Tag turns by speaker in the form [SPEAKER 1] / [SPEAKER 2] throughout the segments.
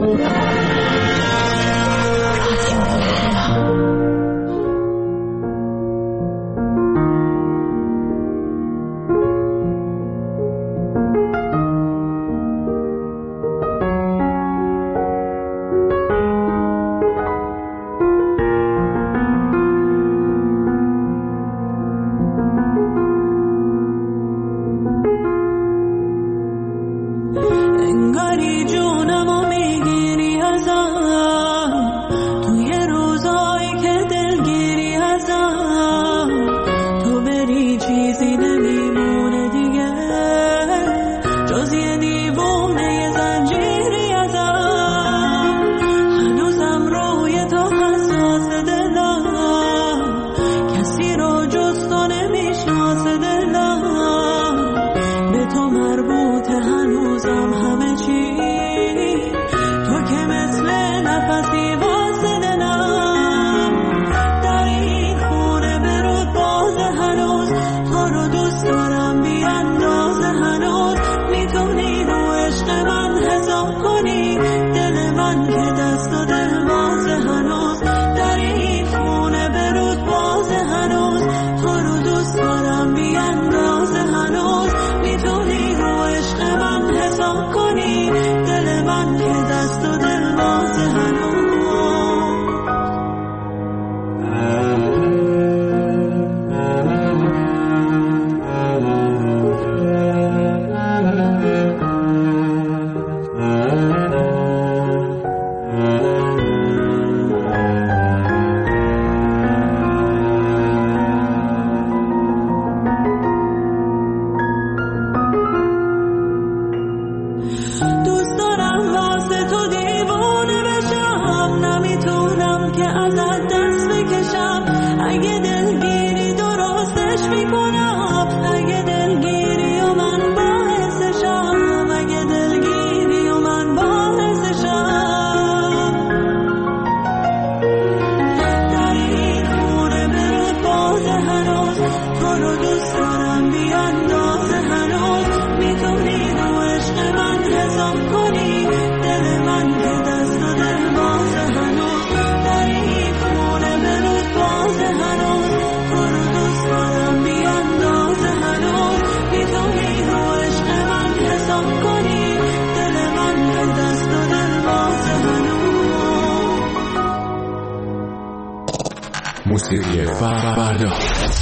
[SPEAKER 1] موسیقی فردا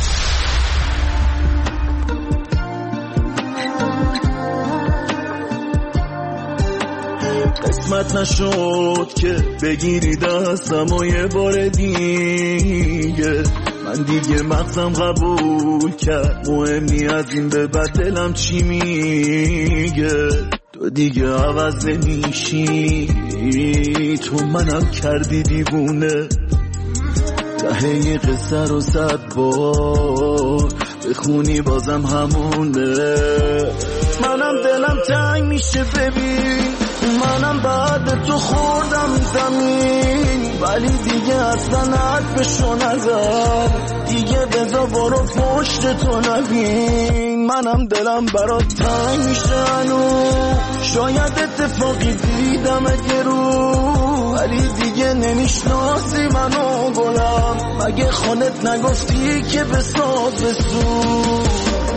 [SPEAKER 2] قسمت نشد که بگیری دستم و یه بار دیگه من دیگه مغزم قبول کرد مهمی از این به بعد دلم چی میگه تو دیگه عوض نمیشی تو منم کردی دیوونه ته یه قصه رو 100 بار بخونی بازم همونه منم دلم تنگ میشه ببین منم بعد تو خوردم زمین ولی دیگه اصلا حرفشو نزد دیگه بذار برو پشت تو نبین منم دلم برات تنگ میشه هنوز شاید اتفاقی دیدم اگه رو ولی دیگه نمیشناسی منو گلم مگه خودت نگفتی که بساز بسوز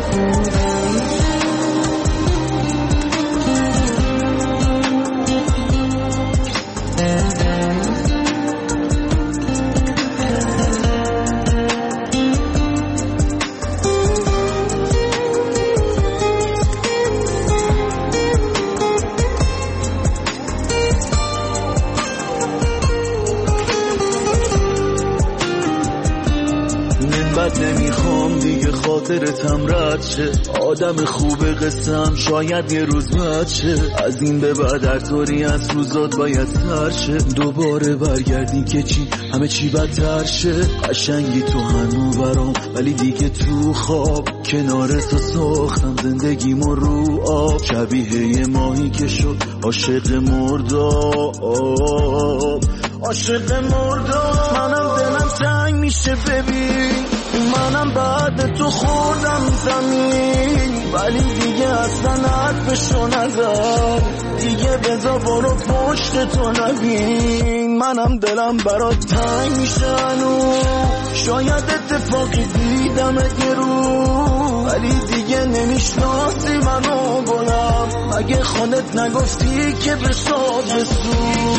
[SPEAKER 2] نمیخوام دیگه خاطرتم رد شه آدم خوب قصم شاید یه روز بد شه از این به بعد هر طوری از روزات باید سر شه دوباره برگردی که چی همه چی بدتر شه قشنگی تو هنو برام ولی دیگه تو خواب کنار تو ساختم زندگیمو رو آب شبیه یه ماهی که شد عاشق مرداب عاشق مرداب منم دلم تنگ میشه ببین منم بعد تو خوردم زمین، ولی دیگه اصلا حرفشو نزد. دیگه بذار برو پشت تو نبین، منم دلم برات تنگ میشه هنو. شاید اتفاقی دیدم یه رو، ولی دیگه نمیشناسی منو گلم. مگه خودت نگفتی که به شاد رسو؟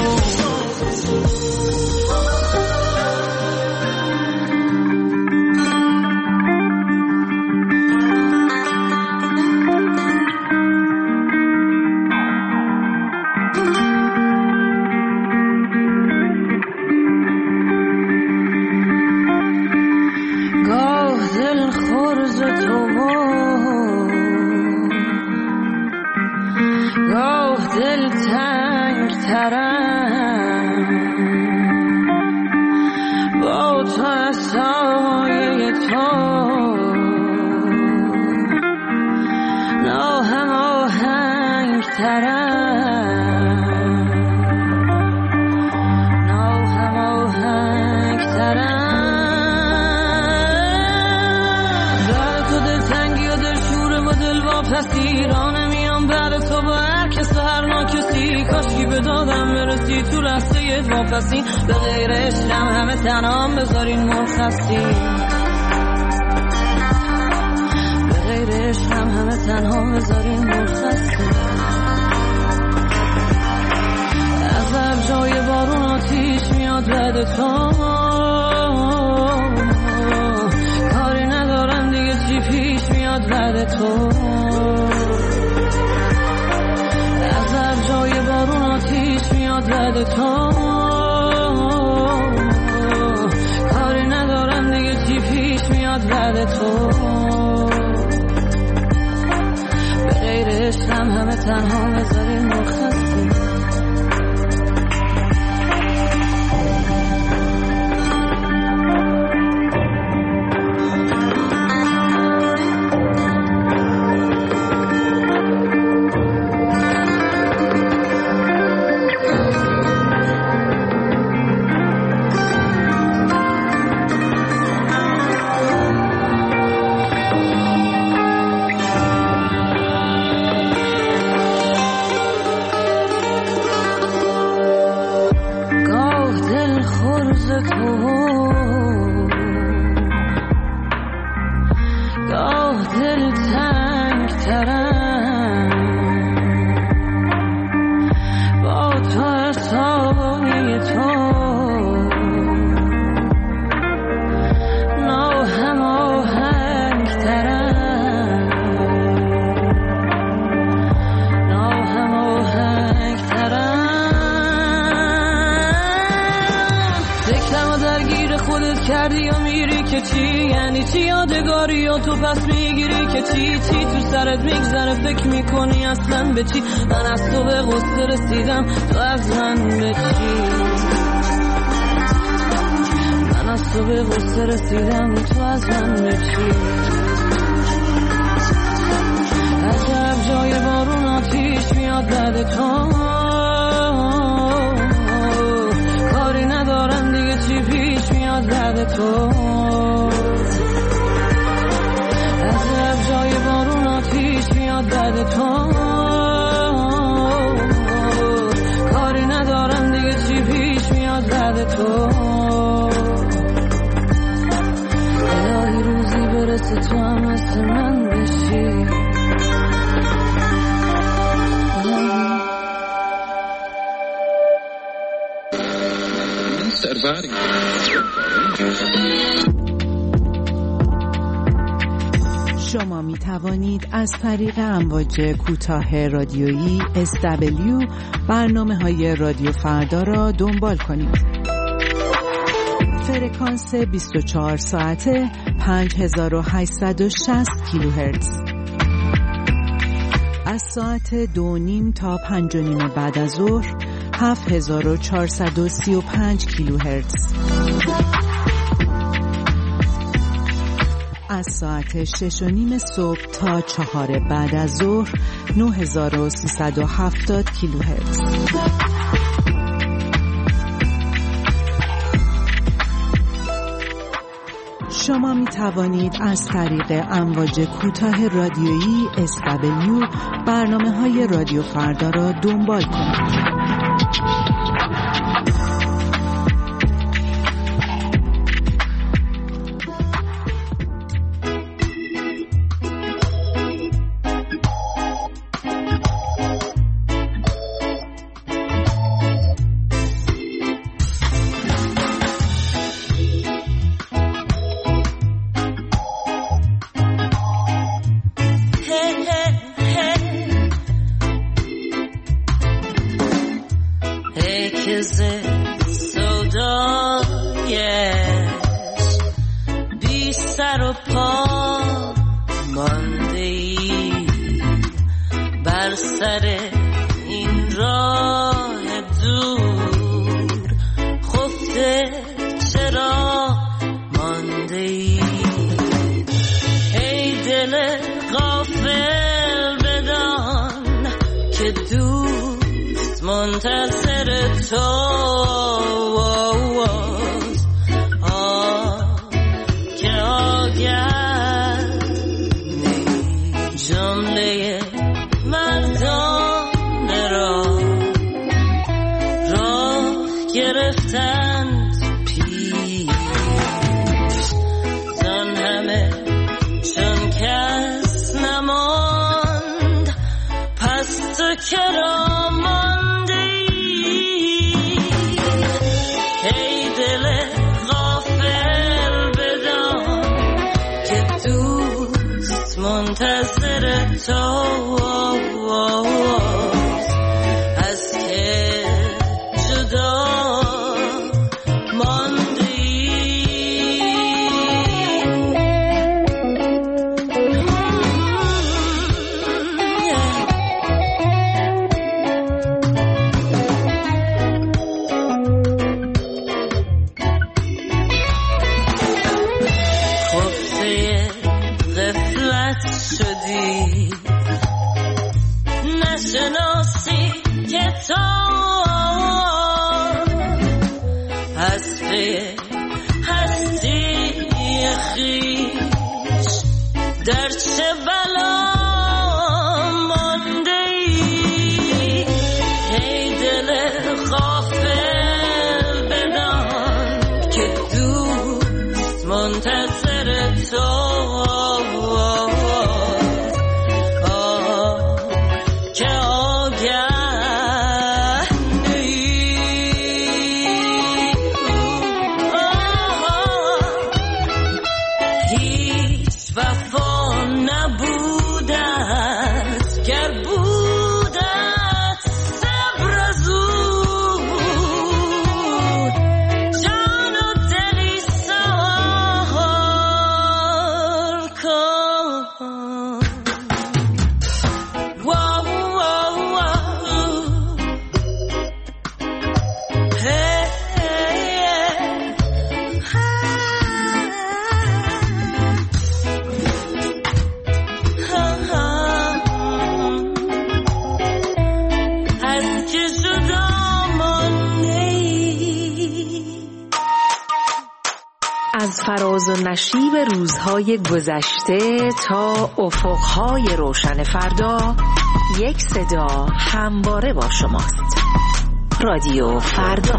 [SPEAKER 3] به غیر عشقم همه تنام بذارین مرخصی، به غیر عشقم همه تنها بذارین مرخصی. از هر جای بارون آتیش میاد بعد تو، کاری ندارم دیگه چی پیش میاد بعد تو. از هر جای بارون آتیش میاد بعد تو، کاری ندارم دیگه چی پیش میاد بعد تو. به غیر عشقم همه تنها بذارین مرخصی. تو پس میگیری که چی تو سرت میگذره، فکر میکنی اصلا به چی؟ من از تو به غصه رسیدم، تو از من به چی؟ من از تو به غصه رسیدم، تو از من به چی؟ عجب جای بارون آتیش میاد بعد تو، کاری ندارم دیگه چی پیش میاد بعد تو. جای بارون آتیش میاد بعد تو، کاری ندارم دیگه چی پیش میاد بعد تو. الهی روزی برسه تو هم مثل من بشی.
[SPEAKER 4] شما می توانید از طریق امواج کوتاه رادیویی SW برنامه‌های رادیو فردا را دنبال کنید. فرکانس 24 ساعته 5860 کیلوهرتز. از ساعت 2:30 تا 5:30 بعد از ظهر 7435 کیلوهرتز. از ساعت 6:30 صبح تا 4 بعد از ظهر 9370 کیلوهرتز. شما می توانید از طریق امواج کوتاه رادیویی SW برنامه‌های رادیو فردا را دنبال کنید.
[SPEAKER 5] از فراز و نشیب روزهای گذشته تا افقهای روشن فردا، یک صدا همواره با شماست. رادیو فردا.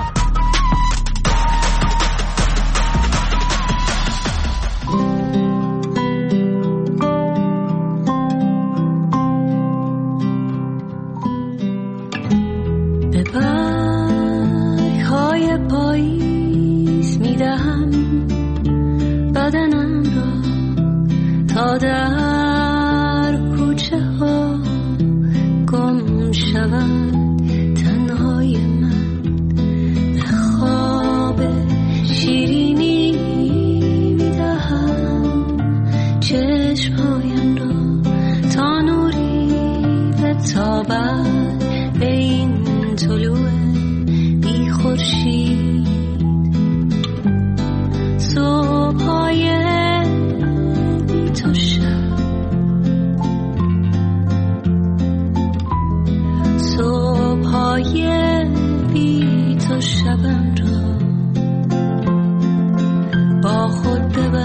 [SPEAKER 3] به برگ‌های پاییز می‌دهم بدنم را تا در کوچه ها گم شود. تنهای من به خواب شیرینی می‌دهم چشمهایم را تا نوری بتابد به این طلوع بی خورشید. صبح‌های بی تو شب، صبح‌های بی تو شبم را با خود ببر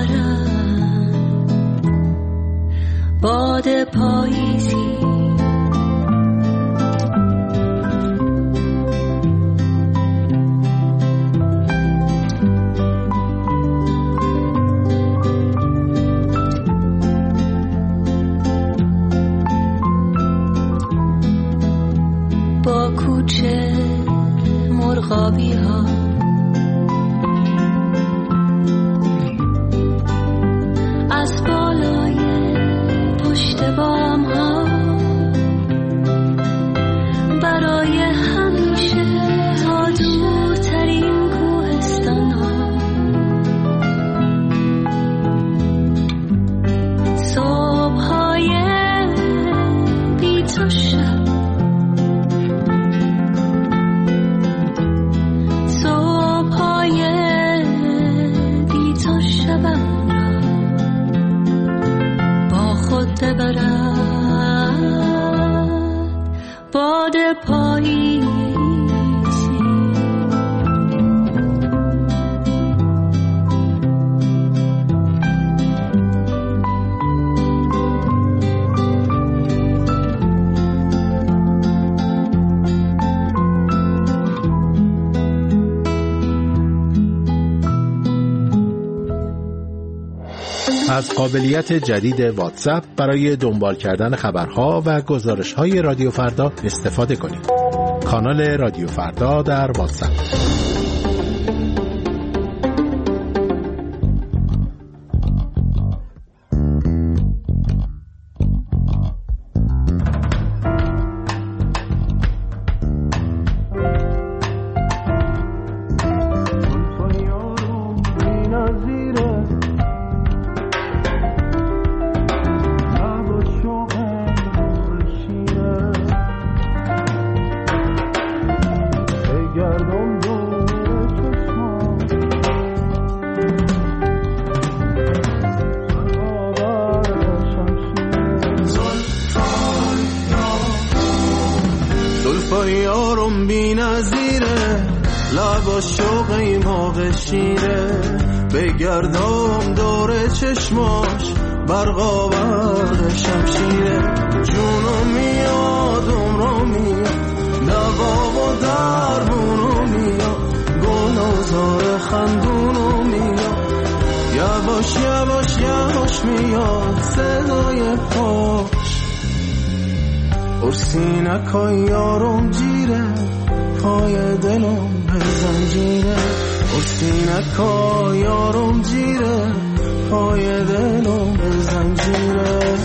[SPEAKER 3] کوچه مرغابی ها، از بالای پشت بام ها، برای همیشه تا دورترین کوهستان ها، صبح های بی تو شب، صبح های بی تو شبم را با خود ببرد باد پاییزی.
[SPEAKER 6] از قابلیت جدید واتساپ برای دنبال کردن خبرها و گزارش‌های رادیو فردا استفاده کنید. کانال رادیو فردا در واتساپ.
[SPEAKER 2] یارم بی نظیره، لبا شوقی موقع شیره، بگردم دور چشماش برقاور شمشیره، جونم میاد عمرم میاد، دوا و درمونم میاد، گلازار خندونم میاد، یواش یواش یواش میاد صدای پاش، سینکای یارم جیره، پای دلم به زنجیره، سینکای یارم جیره، پای دلم به زنجیره.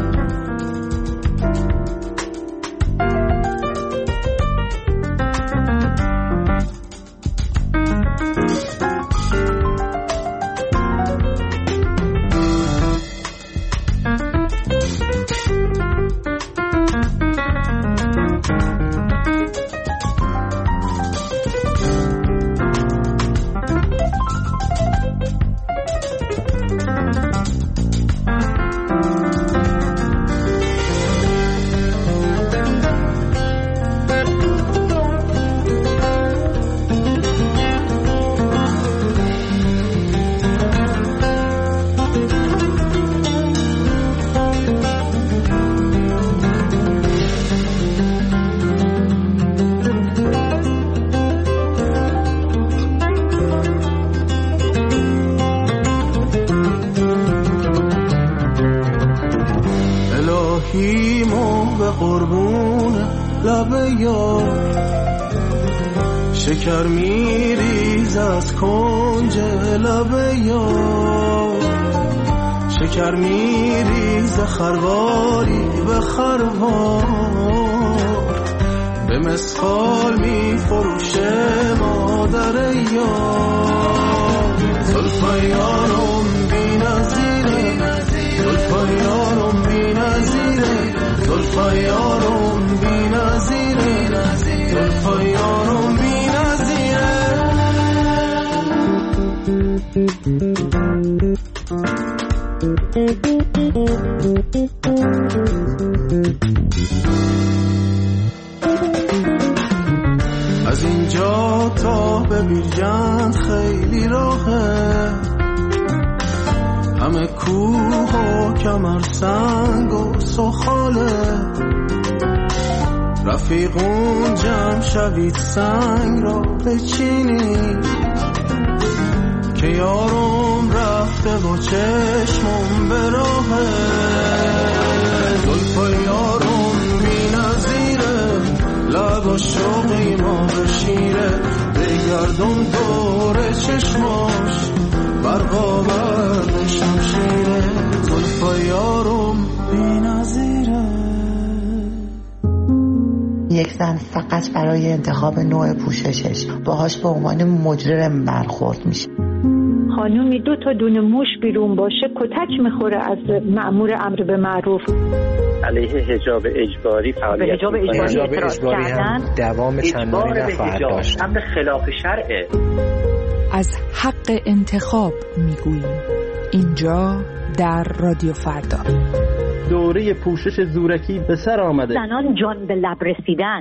[SPEAKER 2] الهیمو به قربون لب یار، شکر میریز از کنج لب یار، شکر میریز خرواری به خروار، به مسخال میفروشه مادر یار، زلفای یارم بی نظیره، زلفای یارم بی نظیره، زلفای یارم بی نظیره، زلفای یارم بی نظیره. از اینجا تا به بیرجند خیلی راهه، همه کوه و کمر سنگ و سخاله، رفیقون جمع شوید سنگ را بچینید، که یارم رفته و چشمم به راهه، زلفای یارم بی نظیره، لبا
[SPEAKER 7] عاشقی ما شیره بگردم دور چشماش برقابت شمشیره زلفای یارم بی‌نظیره.
[SPEAKER 8] یک زن فقط برای انتخاب نوع پوششش باهاش به عنوان مجرم برخورد میشه.
[SPEAKER 9] خانومی 2 تا دونه موش بیرون باشه کتک میخوره از مأمور امر به معروف.
[SPEAKER 10] علیه حجاب اجباری فعالیت
[SPEAKER 9] حجاب اجباری
[SPEAKER 10] هم
[SPEAKER 11] دوام چندانی نخواهد داشت.
[SPEAKER 10] امر خلاف شرعه.
[SPEAKER 4] از حق انتخاب میگوییم اینجا در رادیو فردا.
[SPEAKER 11] دوره پوشش زورکی به سر آمده.
[SPEAKER 9] زنان جان به لب رسیدن.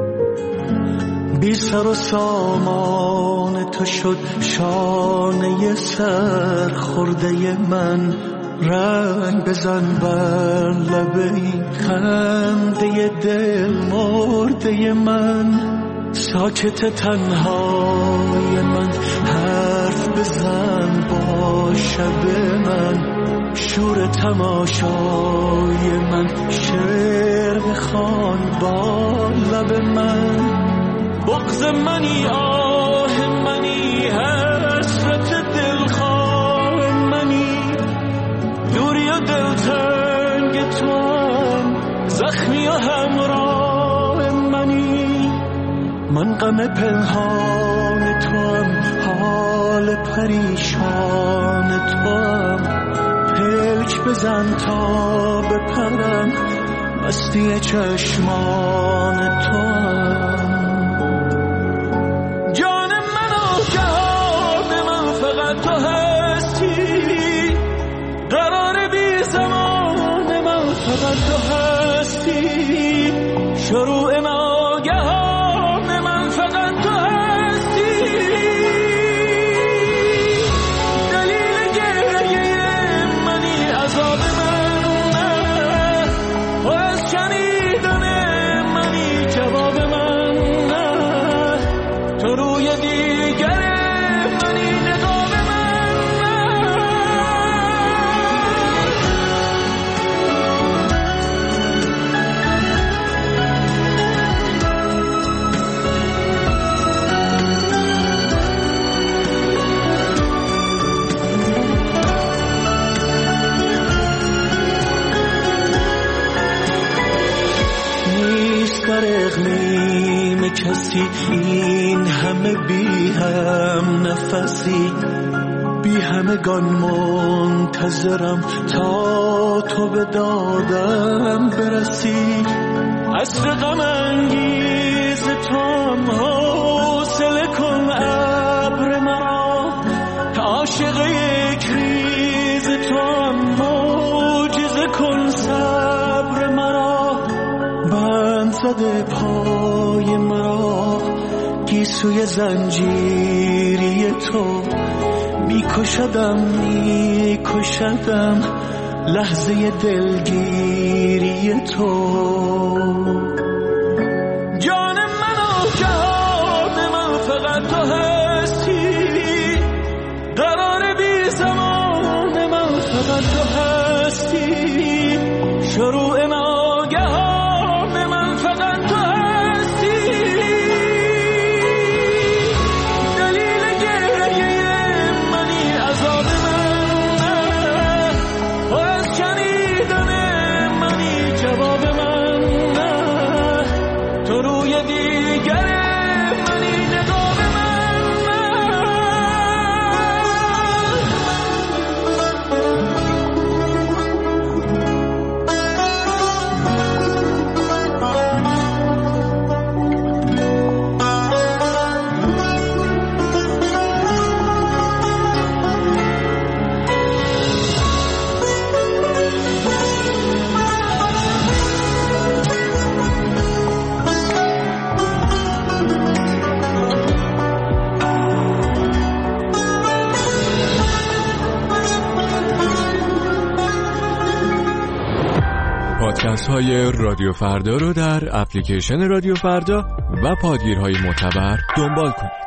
[SPEAKER 7] بی سر و سامان تو شد شانه سر خورده من، رنگ بزن بر لب این خنده دل مرده من، ساکت تنهای من حرف بزن با شب من، شور تماشای من شعر بخوان با لب من، بغض منی آه منی حسرت دلخواه منی، دوری و دلتنگ تو هم زخمی و همراه منی، من غم پنهان تو هم حال پریشان تو هم، پلک بزن تا بپرم مستی چشمان تو هم. تو هستی قرار بی زمان من، فقط تو هستی شروع ناگهان من، فقط تو هستی دلیل گریه منی، عذاب من و از شنیدن منی جواب من، تو روی دیگر کسی این همه بی هم نفسی، بی همگان منتظرم تا تو به دادم برسی، عصر غم انگیز تو هم حوصله کن ابر مرا، عاشق یک ریز تو هم معجزه کن صبر مرا، بند زده پای مرا گیسوی زنجیری تو، میکشدم لحظه دلگیری تو، جان من و جهان من فقط تو هستی، قرار بی زمان من فقط تو هستی، شروع ناگهان من فقط تو هستی دلیل گریه منی، عذاب من و از شنیدن منی جواب من، تو روی دیگر منی نقاب
[SPEAKER 1] پادکست های رادیو فردا رو در اپلیکیشن رادیو فردا و پادگیرهای معتبر دنبال کنید.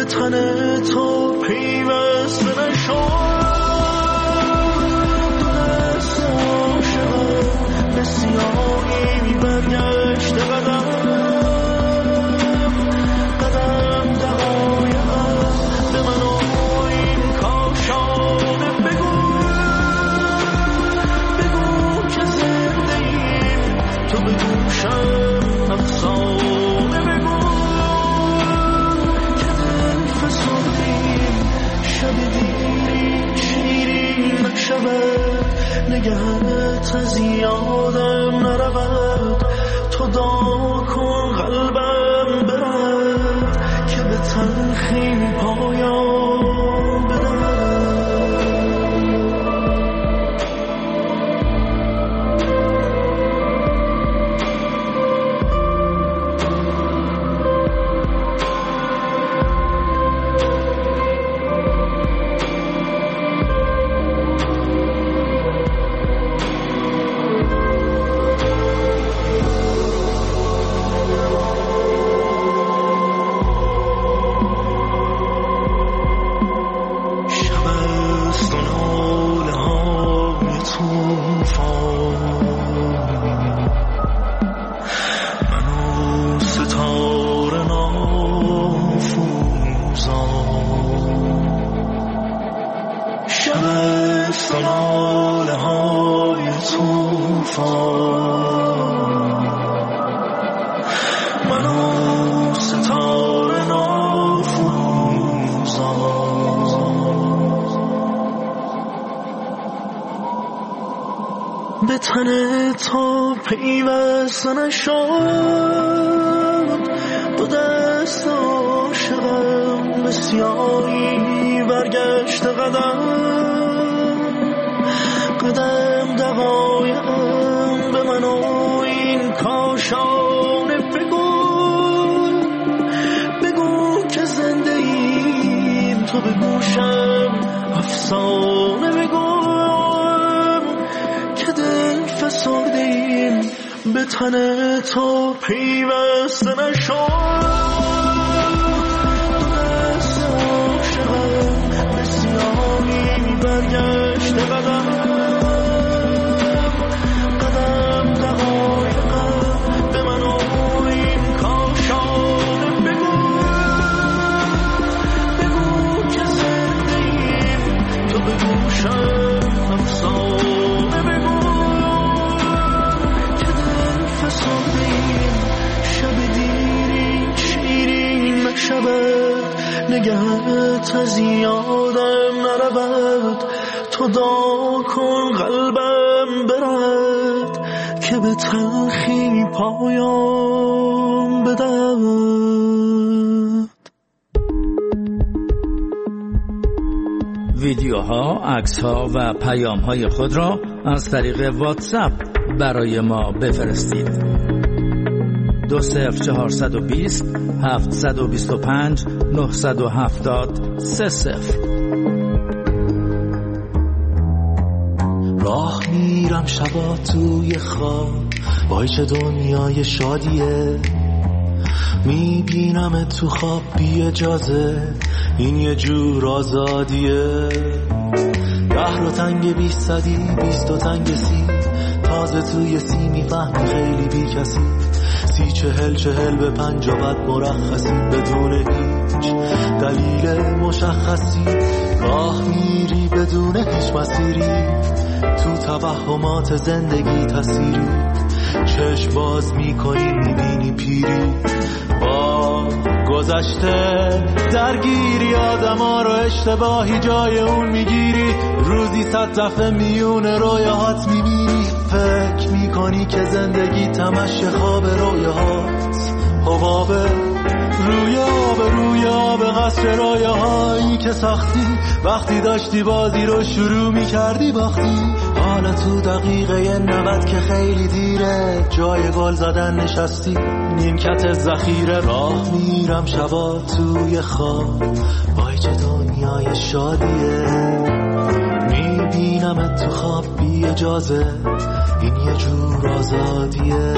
[SPEAKER 2] تن تو پیوسته نشد. دو دست عاشقم به سیاهی برگشته قدم دقایقم به من و این کاشانه بگو که زنده ایم تو به گوشم افسانه بگو که دل فسردیم شب دیری شیرین نشود نگهت از یادم نرود تو دعا کن قلبم برد که به تلخی پایان بدهد. به تن تو پیوسته نشد. دو دست عاشقم به سیاهی برگشت قدم دقایقم به من و این کاشانه بگو که زنده ایم تو به گوشم افسانه بگو که دل فسرده ایم به تن تو پیوسته نشد. دو دست عاشقم به سیاهی برگشت قدم دقایقم به من و این کاشانه بگو که زنده ایم تو به گوشم افسانه بگو که دل فسرده ایم شب دیری شیرین نشود نگهت از یادم نرود تو دعا کن قلبم برد که به تلخی پایان بدهد.
[SPEAKER 12] ویدیوها، عکس‌ها و پیام‌های خود را از طریق واتساپ برای ما بفرستید. 20420 725 970 30.
[SPEAKER 2] راه میرم شبا توی خواب وای چه دنیای شادیه میبینم تو خواب بی اجازه این یه جور آزادیه. ده رو تنگ 20 20 و تنگ 30 تازه توی 30 میفهمی خیلی بی کسی 30 40 به 50 بعد مرخصی بدون هیچ دلیل مشخصی راه میری بدون هیچ مسیری تو توهمات زندگی تسیری چشم باز میکنی میبینی پیری با گذشته درگیری آدما رو اشتباهی جای اون میگیری روزی 100 دفعه میون رویاهات میبینی فکر میکنی که زندگی تمش خواب رویاهات حبابه روی آب قصر رویاهایی که ساختی وقتی داشتی بازی رو شروع میکردی باختی حالا تو دقیقه 90 که خیلی دیره جای گل زدن نشستی نیمکت ذخیره راه میرم شبا توی خواب وای چه دنیای شادیه میبینم تو خواب بی اجازه این یه جور آزادیه.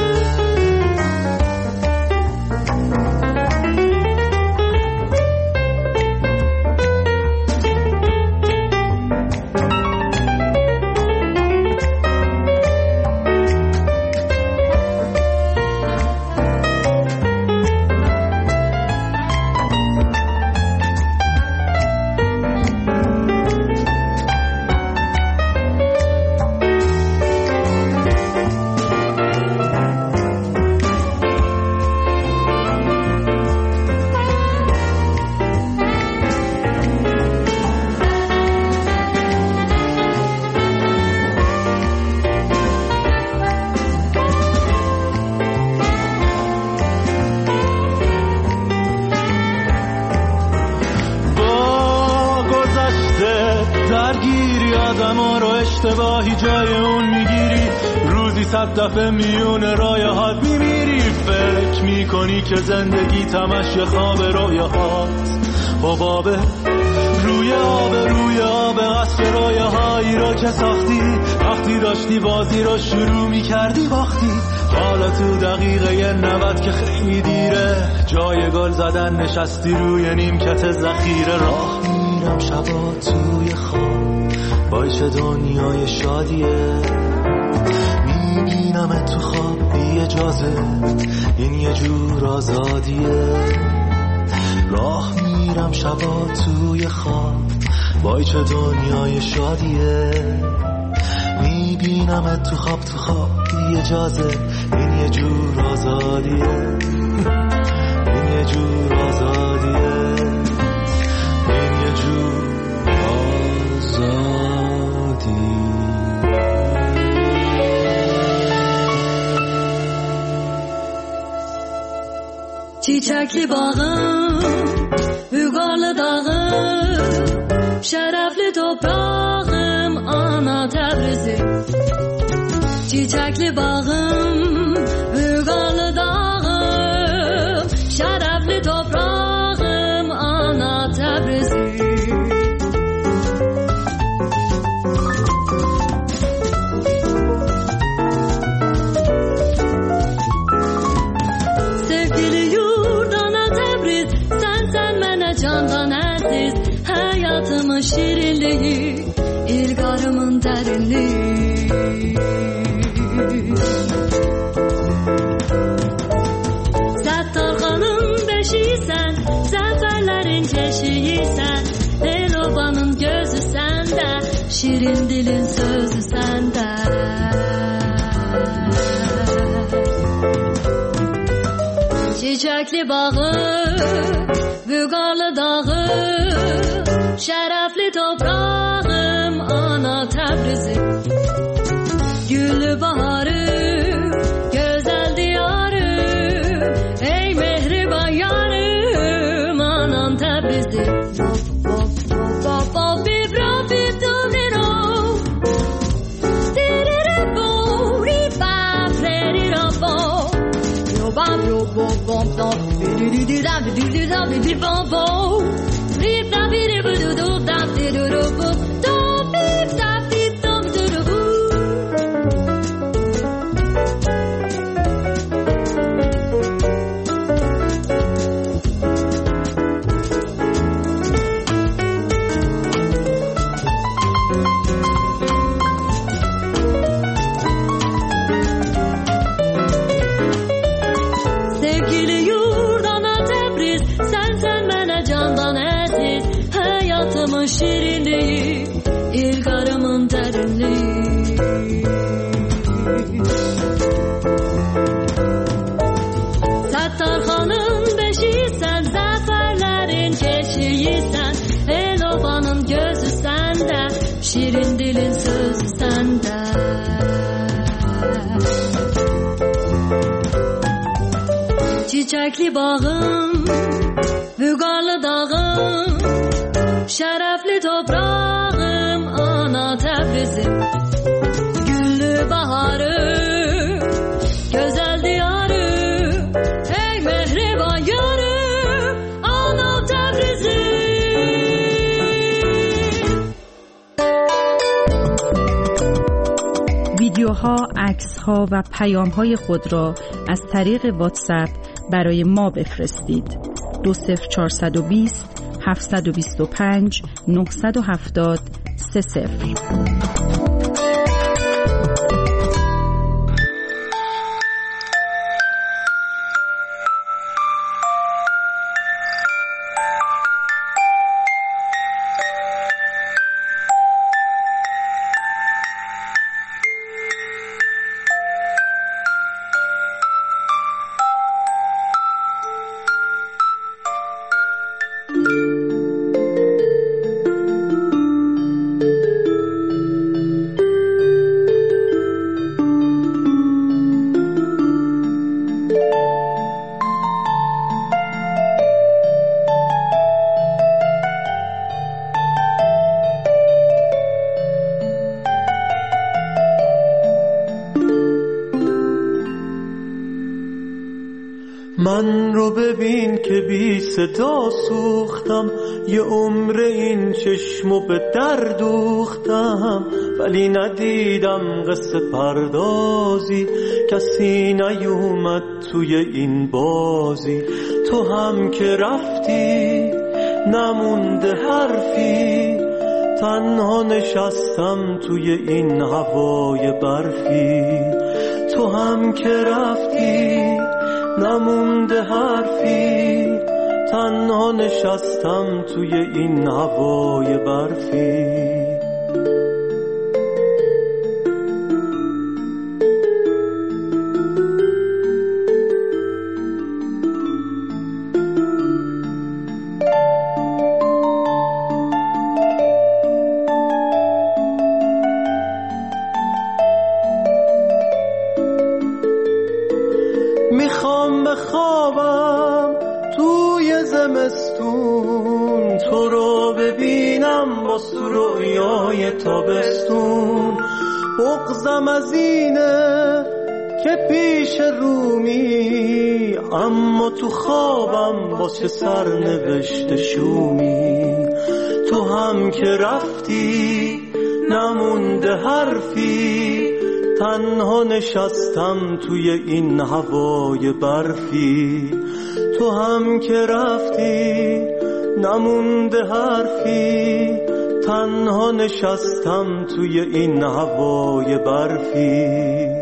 [SPEAKER 7] گاهی جای اون میگیری، روزی 100 دفعه میون رایهات میمیری. فکر میکنی که زندگی تمش یه خواب رویاهاست، حبابه روی آب قصر رویاهایی رو که ساختی. وقتی داشتی بازی رو شروع میکردی باختی. حالا تو دقیقه 90 که خیلی دیره، جای گل زدن نشستی روی نیمکت ذخیره. راه میرم شبا توی خواب، باشه دنیای شادیه. میبینم تو خواب بی اجازه، این یه جور آزادیه. راه میرم شبا توی خواب، وای چه دنیای شادیه. میبینم تو خواب بی اجازه، این یه جور آزادیه. این یه جور آزادیه. این یه جور آزادیه.
[SPEAKER 3] Çiçekli bağım, Ügarlı dağım, şerefli toprağım, ana Tebrizim. Çiçekli bağım, Ügarlı dağım, şerefli toprağım, ana Tebrizim. Candan aziz hayatımın şirinliği, ilgarımın derinliği. Zattarganın beşiysen, zaferlerin keşiysen, Elobanın gözü sende, şirin dilin sözü sende. Çiçekli bağı, Vügarlı dağı, şerefli toprağım, ana Tebrizim. Güllü baharım, güzel diyarım, ey mehriban yarım, anam Tebrizim. Şirinliği, ilgarımın derinliği. Sattarganın beşiysen, zaferlerin keşiysen, Elobanın gözü sende, şirin dilin sözü sende. Çiçekli bağım, Vügarlı dağım, şerefli toprağım, ana Tebrizim. Güllü baharım, güzel diyarım, ey mehriban yarım, ana Tebrizim.
[SPEAKER 4] ویدیوها، عکس‌ها و پیام‌های خود را از طریق واتساپ برای ما بفرستید. 20420 725 970 30.
[SPEAKER 7] من رو ببین که بی صدا سوختم، یه عمر این چشمو به در دوختم، ولی ندیدم قصه پردازی، کسی نیومد توی این بازی. تو هم که رفتی نمونده حرفی، تنها نشستم توی این هوای برفی. تو هم که رفتی نمونده حرفی، تنها نشستم توی این هوای برفی. میخوام بخوابم توی زمستون، تو رو ببینم با رویای تابستون. بغضم از اینه که پیش رومی، اما تو خوابم واسه سرنوشت شومی. تو هم که رفتی نمونده حرفی، تنها نشستم توی این هوای برفی. تو هم که رفتی نمونده حرفی، تنها نشستم توی این هوای برفی.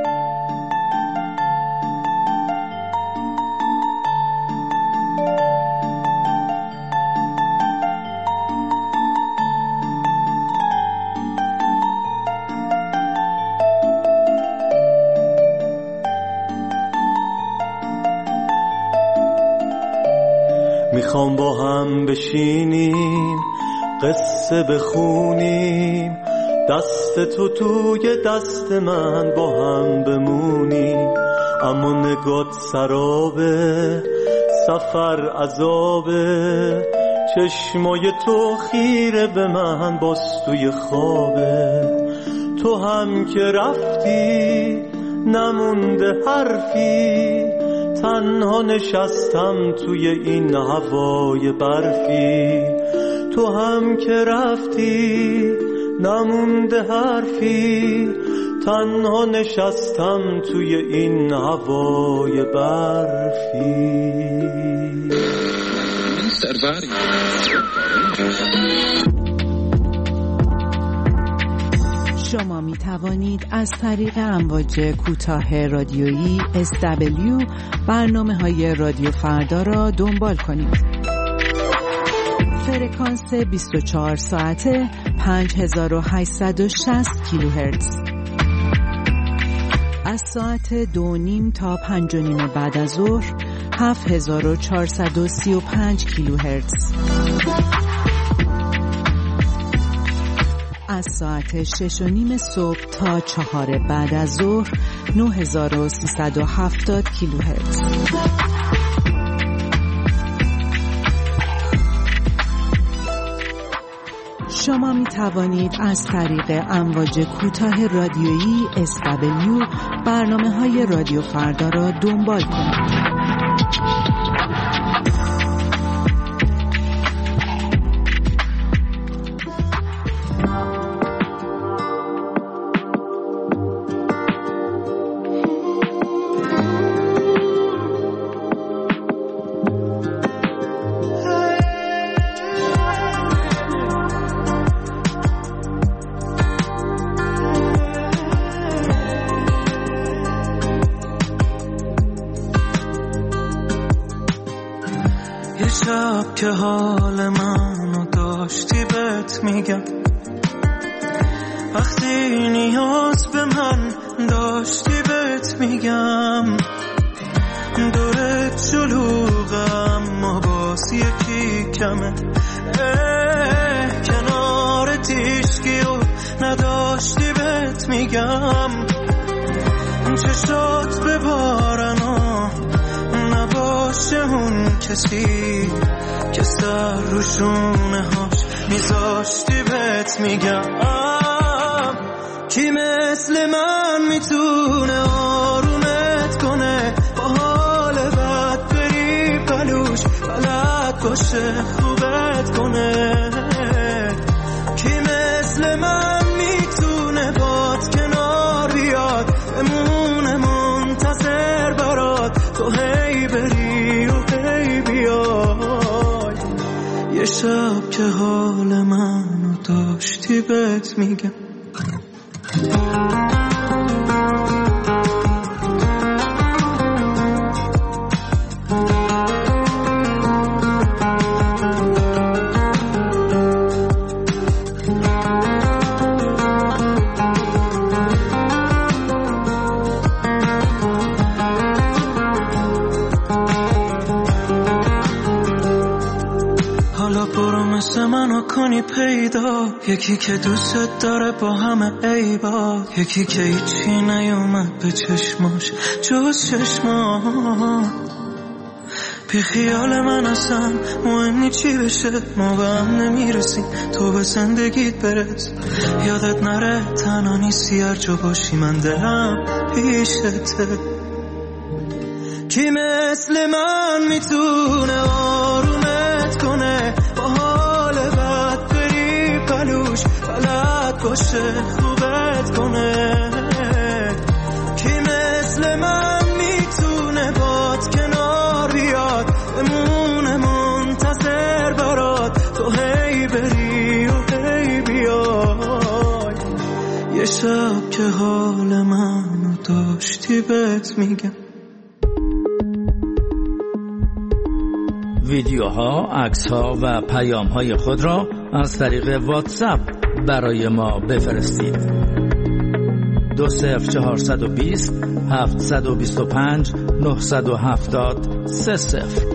[SPEAKER 7] میخوام با هم بشینیم قصه بخونیم، دست تو توی دست من با هم بمونیم. اما نگات سرابه، سفر عذابه، چشمای تو خیره به من باز توی خوابه. تو هم که رفتی نمونده حرفی، تنها نشستم توی این هوای برفی. تو هم که رفتی نمونده حرفی، تنها نشستم توی این هوای برفی.
[SPEAKER 4] شما می توانید از طریق امواج کوتاه رادیویی SW برنامه‌های رادیو فردا را دنبال کنید. فرکانس 24 ساعته 5860 کیلوهرتز. از ساعت 2:30 تا 5:30 بعد از ظهر 7435 کیلوهرتز. از ساعت 6:30 صبح تا 4 بعد از ظهر 9370 کیلوهرتز. شما می توانید از طریق امواج کوتاه رادیویی SW برنامه‌های رادیو فردا را دنبال کنید.
[SPEAKER 13] شب که حال منو داشتی بهت میگم، وقتی نیاز به من داشتی بهت میگم، دورت شلوغم اما باز یکی کمه، کنار تیشکی و نداشتی بهت میگم، چشات به بارنا نباشه اون کسی که سر رو شونه هاش میذاشتی بهت میگم، کی مثل من میتونه آرومت کنه با حال بد کشه خوبت کنه. کی مثل من میتونه باد کنار بیاد، بمونه منتظر برات تو هی بری و هی بیای. یه شب که حال منو داشتی بهت میگم. منو کنی پیدا، یکی که دوست داره با همه عیبا، یکی که هیچی نیومد به چشماش جز چشما. بی خیال من اصلا مهمی چی بشه، ما به هم نمیرسیم تو به زندگیت برس. یادت نره تنها نیستی هر جا باشی من دلم پیشته. کی مثل من میتونه آرومت کنه، با حال بد بری پلوش بلد باشه خوبت کنه. کی مثل من میتونه باد کنار بیاد، بمونه منتظر برات تو هی بری و هی بیای. یه شب که حال منو داشتی بهت میگم.
[SPEAKER 12] ویدیوها، عکس‌ها و پیام‌های خود را از طریق واتساپ برای ما بفرستید. 20420 725 970 30.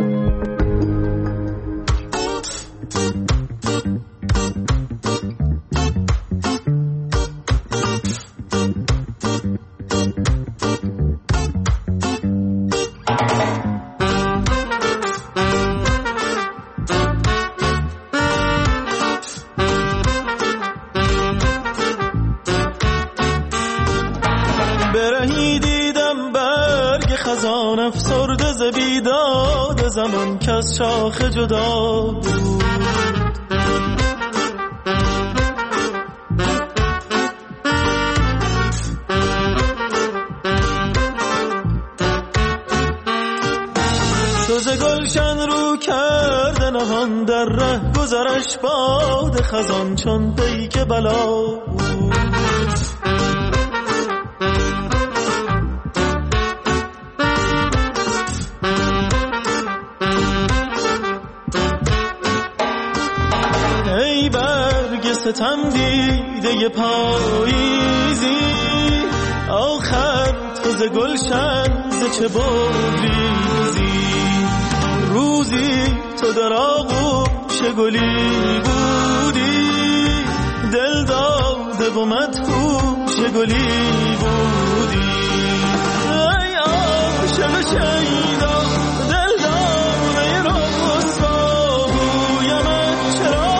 [SPEAKER 13] زمان که از شاخ جدا بود، سوز گلشن رو کرده نهان در ره گذرش باد خزان چون پیک بلا بود. ستم دیده پاییزی، آخر تو ز گلشن ز چه بگریزی. روزی تو در آغوش گلی بودی، دل داده و مدهوش گلی بودی. ای عاشق شیدا دل داده رسوا بویمت چرا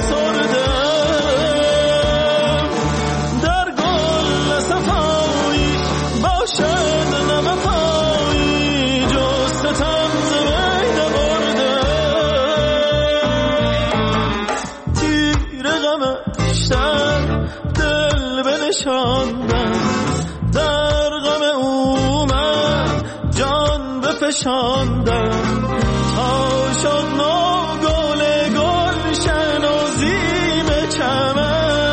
[SPEAKER 13] در غم او من جان بفشاندم تا شد نو گل گلشن و زیب چمن.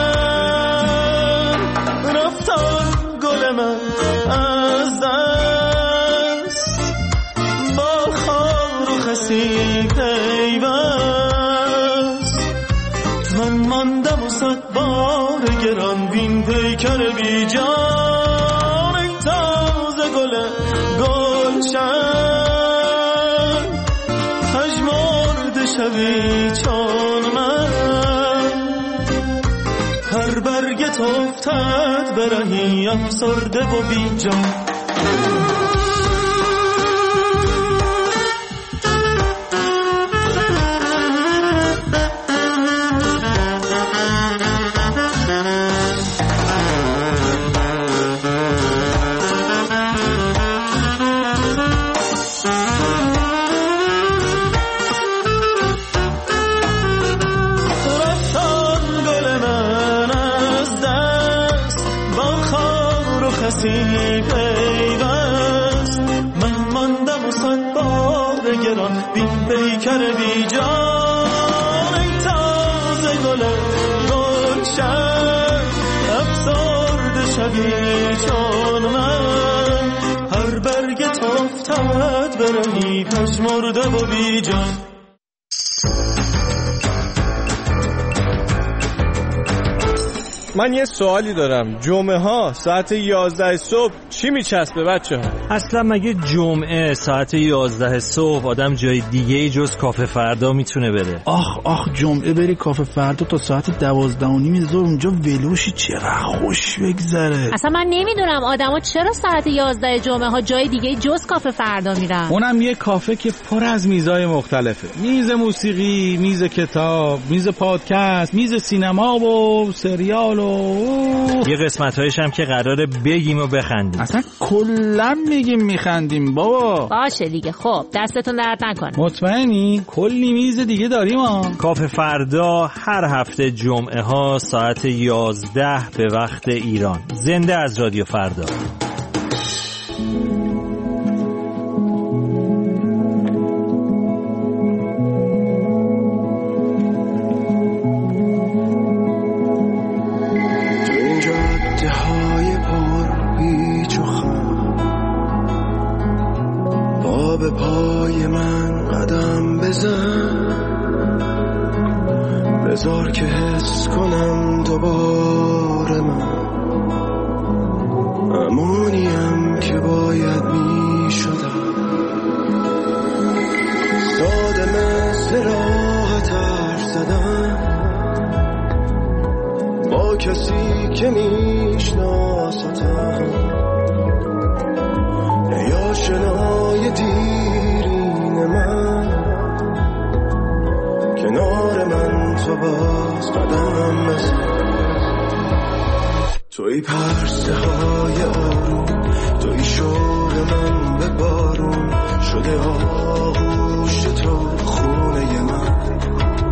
[SPEAKER 13] رفتان گل من از دست با خار و خسی پیوست. من ماندم و صد بار گران بین پیکر بی جان. ای تازه گل گلشن پژمرده شوی چون من، هر برگت افتد برهی افسرده و بی جان.
[SPEAKER 7] بی پیکر بی جان، ای تازه گل گلشن، افسرده شبی چون من، هر برگ تافتت برهی پشمرده و بی جان.
[SPEAKER 14] من یه سوالی دارم، جمعه ها ساعت 11 صبح چی میچسبه بچه ها؟
[SPEAKER 15] اصلا مگه جمعه ساعت 11 صبح آدم جای دیگه جز کافه فردا میتونه بره؟
[SPEAKER 16] آخ جمعه بری کافه فردا تا ساعت 12:30 ظهر اونجا ولوشی، چقدر خوش بگذره.
[SPEAKER 17] اصلا من نمیدونم آدما چرا ساعت 11 جمعه ها جای دیگه جز کافه فردا میرن.
[SPEAKER 16] اونم یه کافه که پر از میزای مختلفه، میز موسیقی، میز کتاب، میز پادکست، میز سینما و سریال و
[SPEAKER 15] یه قسمت‌هایش هم که قراره بگیم و بخندیم.
[SPEAKER 16] اصلا کلا میگیم میخندیم بابا.
[SPEAKER 17] باشه دیگه، خب دستتون درد نکنه.
[SPEAKER 16] مطمئنی؟ کلی میز دیگه داریم ها.
[SPEAKER 15] کافه فردا هر هفته جمعه ها ساعت 11 به وقت ایران. زنده از رادیو فردا.
[SPEAKER 18] بذار که حس کنم دوباره من امونیم که باید می شدم، ساده مثل راحت حرف زدم با کسی که میشناستم، ای آشنای دیرین من، کنار من تو باز قدم بزن، توی پرسه های آروم، توی شوق من به بارون شده آغوش تو خونه من،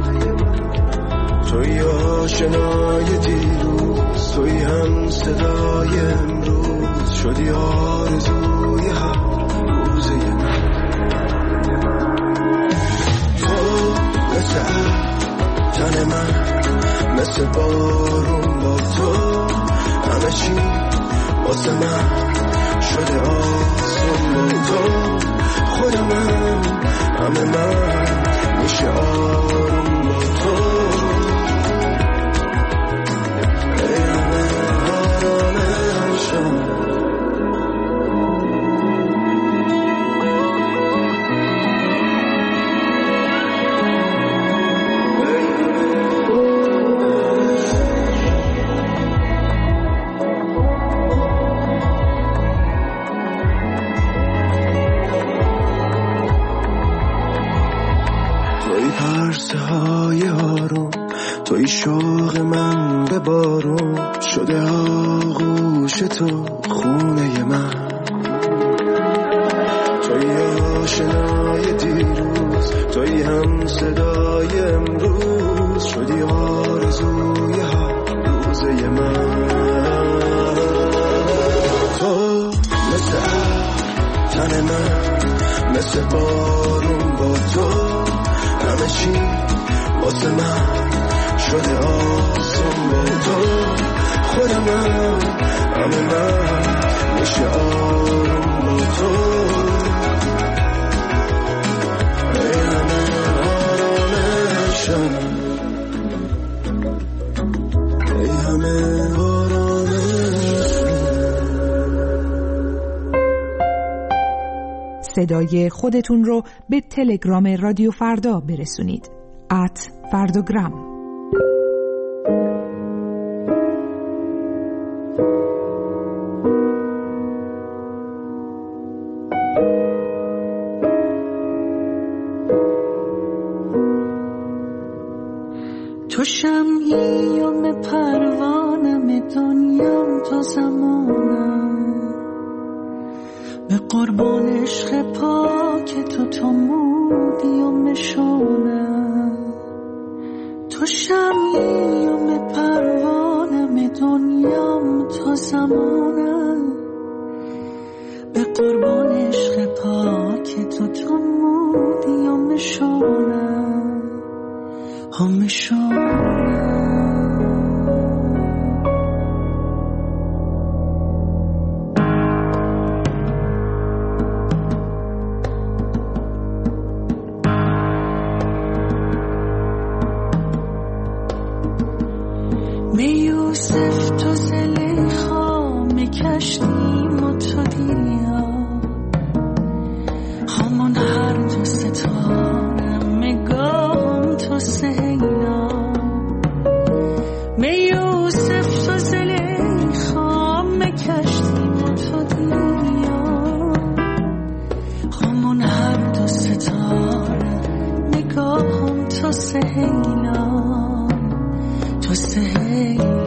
[SPEAKER 18] توی آشنای دیروز، توی هم صدای امروز شدی آرزوی هر روزه من، تو مثل تن من، مثل بارون با تو، همه چی واسه من شده آسون با تو، خود من همه من میشه آروم با تو، ای همه آرامشم. های آروم، توی شوق من به بارون شده آغوش تو خونه من، توی آشنای دیروز، توی هم صدای امروز شدی آرزوی هر روزه من، تو مثل تن من، مثل بارون با تو، همه چی واسه من شده آسون با تو، خود من همه من میشه آروم با تو، ای همه آرامشم، ای همه آرامشم.
[SPEAKER 4] صدای خودتون رو به تلگرام رادیو فردا برسونید. @فرداگرام.
[SPEAKER 13] تو شمعیم پروانم، دنیام تا زمانم، به قربان عشق پاک تو مودی و مشونم، تو شمعیم پروانم، دنیام تا زمانم، به قربان عشق پاک تو مودی و همون هر دو ستاره نگاهم تو سینا می یوسف تو زلیخا مکشتیم تو دنیا همون هر دو ستاره نگاهم تو سینا تو سینا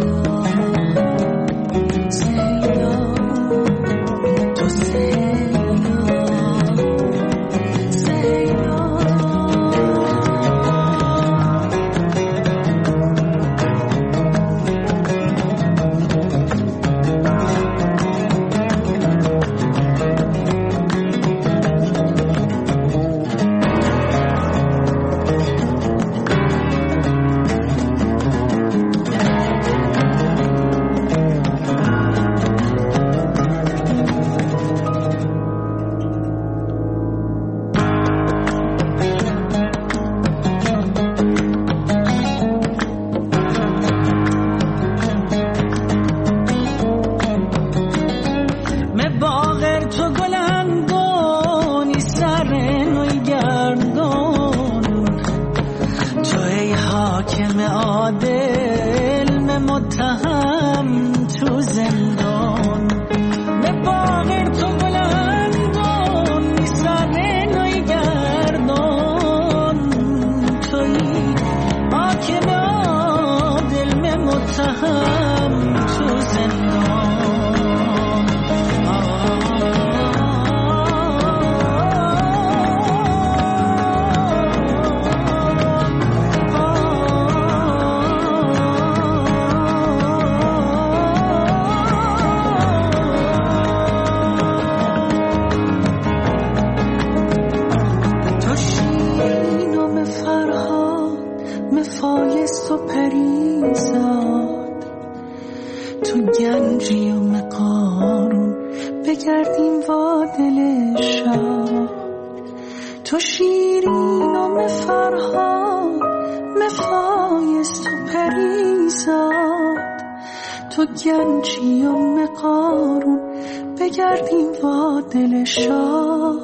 [SPEAKER 13] گنجی و مقارون بگردیم و دل شاد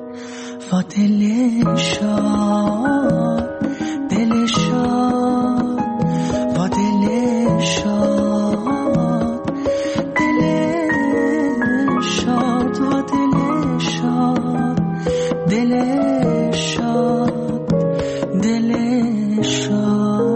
[SPEAKER 13] و دل شاد دل شاد و دل شاد دل شاد و دل شاد دل شاد دل شاد.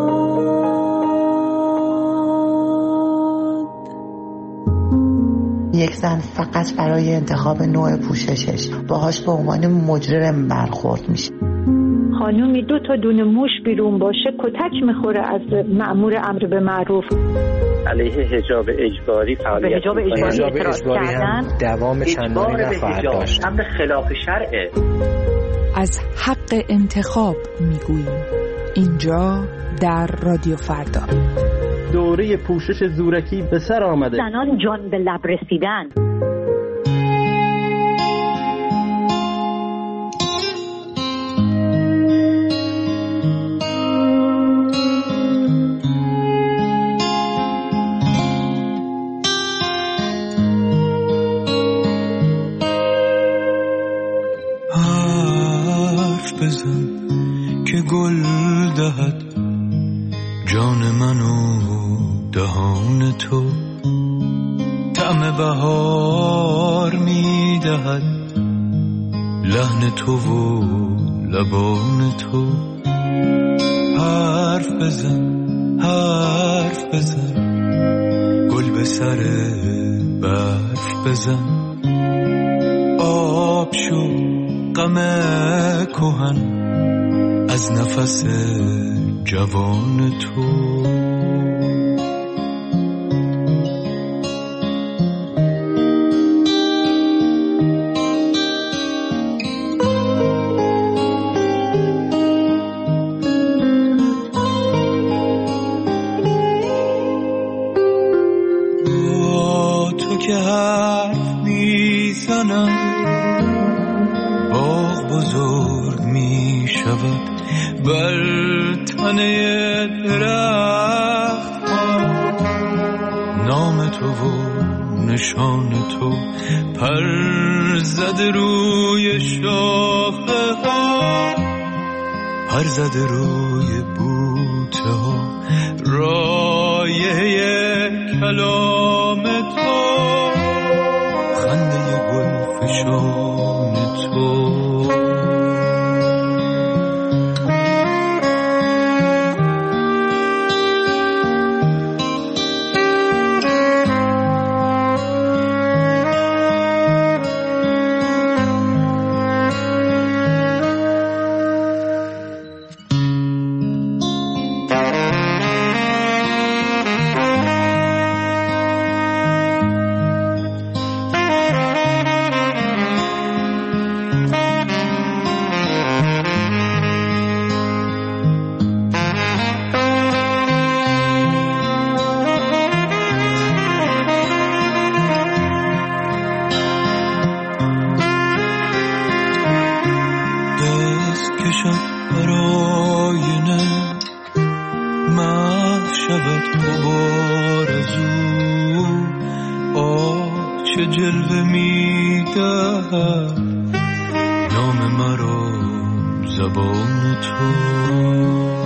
[SPEAKER 8] یک زن فقط برای انتخاب نوع پوششش باهاش به عنوان مجرم برخورد میشه.
[SPEAKER 9] خانومی 2 تا دونه موش بیرون باشه کتک میخوره از مأمور امر به معروف.
[SPEAKER 10] علیه حجاب اجباری فعالیت
[SPEAKER 3] حجاب اجباری
[SPEAKER 10] هم
[SPEAKER 3] دوام چندانی نخواهد داشت.
[SPEAKER 10] امر خلاف شرعه.
[SPEAKER 4] از حق انتخاب میگوییم اینجا در رادیو فردا.
[SPEAKER 11] دوره پوشش زورکی به سر آمده.
[SPEAKER 9] زنان جان به لب رسیدن.
[SPEAKER 13] حرف بزن که گل دهد جان منو دهان تو، طعم بهار میدهد لحن تو و لبان تو. حرف بزن گل به سر برف بزن. آب شو غم کهن از نفس جوان تو. تو که حرف میزنم باغ بزرگ می شود بر تنه درخت ها. نام تو و نشان تو، پر زده روی شاخه ها، پر زده روی بوته ها، رایه کلام تو، خنده گل فشان تو. نام مرا زبان تو.